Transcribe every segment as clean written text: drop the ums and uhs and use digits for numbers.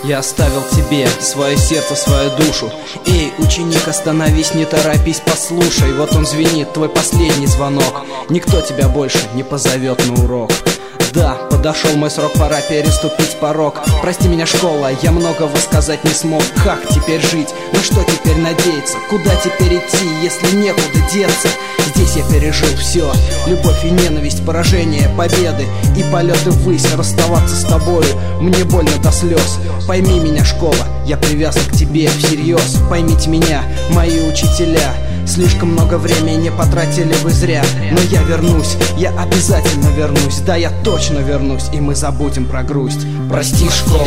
Я оставил тебе свое сердце, свою душу. Эй, ученик, остановись, не торопись, послушай. Вот он звенит, твой последний звонок. Никто тебя больше не позовет на урок. Да, подошел мой срок, пора переступить порог. Прости меня, школа, я многого сказать не смог. Как теперь жить? На что теперь надеяться? Куда теперь идти, если некуда деться? Здесь я пережил все: любовь и ненависть, поражение, победы и полеты ввысь. Расставаться с тобою мне больно до слез. Пойми меня, школа, я привязан к тебе всерьез. Поймите меня, мои учителя. Слишком много времени потратили вы зря. Но я вернусь, я обязательно вернусь. Да, я точно вернусь, и мы забудем про грусть. Прости, школа,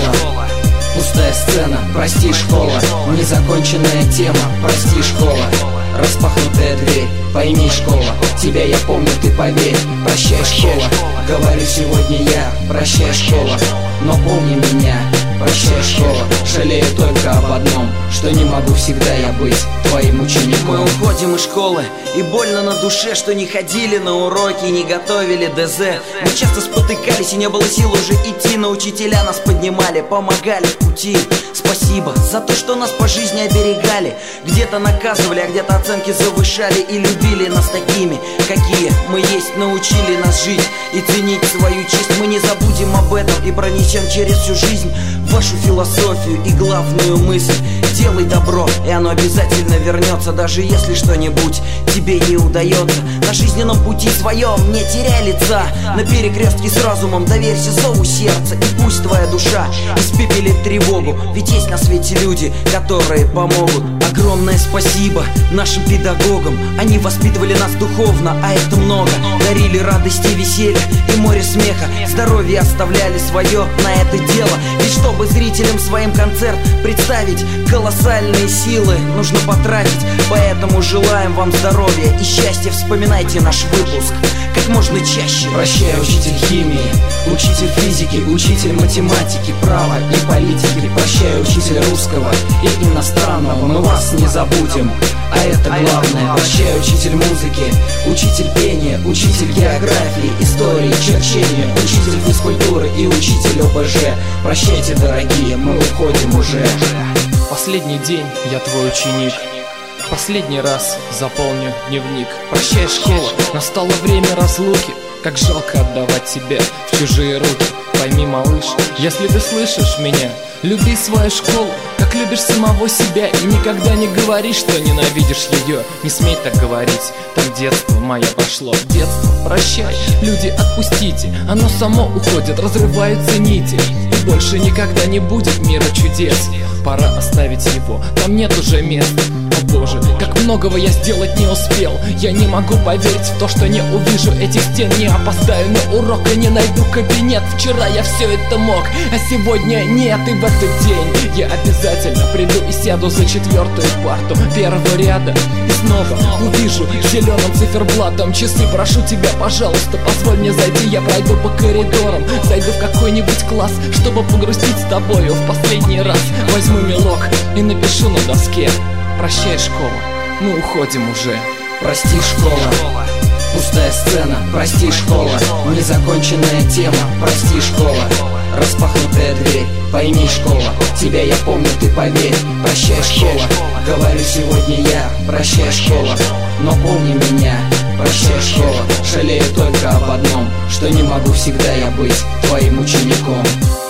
пустая сцена. Прости, школа, незаконченная тема. Прости, школа, распахнутая дверь. Пойми, школа, тебя я помню, ты поверь. Прощай, школа, говорю сегодня я. Прощай, школа, но помни меня. Прощай, школа, жалею только об одном, что не могу всегда я быть твоим учеником. Мы уходим из школы, и больно на душе, что не ходили на уроки, не готовили ДЗ. Мы часто спотыкались, и не было сил уже идти, но учителя нас поднимали, помогали в пути. Спасибо за то, что нас по жизни оберегали. Где-то наказывали, а где-то оценки завышали. И любили нас такими, какие мы есть. Научили нас жить и ценить свою честь. Мы не забудем об этом и пронесем через всю жизнь вашу философию и главную мысль: делай добро, и оно обязательно вернется. Даже если что-нибудь тебе не удается на жизненном пути своем, не теряй лица. На перекрестке с разумом доверься зову сердца, и пусть твоя душа испепелит тревогу. Ведь есть на свете люди, которые помогут. Огромное спасибо нашим педагогам. Они воспитывали нас духовно, а это много. Дарили радости, веселья и море смеха. Здоровье оставляли свое на это дело. Ведь чтобы зрителям своим концерт представить, колоссальные силы нужно потратить. Поэтому желаем вам здоровья и счастья. Вспоминайте наш выпуск как можно чаще. Прощай, учитель химии, учитель физики, учитель математики, права и политики. Прощай, учитель русского и иностранного, мы вас не забудем, а это главное. Прощай, учитель музыки, учитель пения, учитель географии, истории, черчения, учитель физкультуры и учитель ОБЖ. Прощайте, дорогие, мы уходим уже. Последний день, я твой ученик. Последний раз заполню дневник. Прощай, школа, настало время разлуки. Как жалко отдавать себя в чужие руки. Пойми, малыш, если ты слышишь меня, люби свою школу, как любишь самого себя. И никогда не говори, что ненавидишь ее. Не смей так говорить, так детство мое прошло. Детство, прощай, люди, отпустите. Оно само уходит, разрываются нити. И больше никогда не будет мира чудес. Пора оставить его, там нет уже места. О боже, как многого я сделать не успел. Я не могу поверить в то, что не увижу этих стен. Не опоздаю на урок и не найду кабинет. Вчера я все это мог, а сегодня нет. И в этот день я обязательно приду и сяду за 4-ю парту первого ряда. И снова увижу зеленым циферблатом часы. Прошу тебя, пожалуйста, позволь мне зайти. Я пройду по коридорам, зайду в какой-нибудь класс, чтобы погрустить с тобою в последний раз. Возьму мелок и напишу на доске: прощай, школа, мы уходим уже. Прости, школа, пустая сцена. Прости, школа, незаконченная тема. Прости, школа, распахнутая дверь. Пойми, школа, тебя я помню, ты поверь. Прощай, школа, говорю сегодня я. Прощай, школа, но помни меня. Прощай, школа, жалею только об одном, что не могу всегда я быть твоим учеником.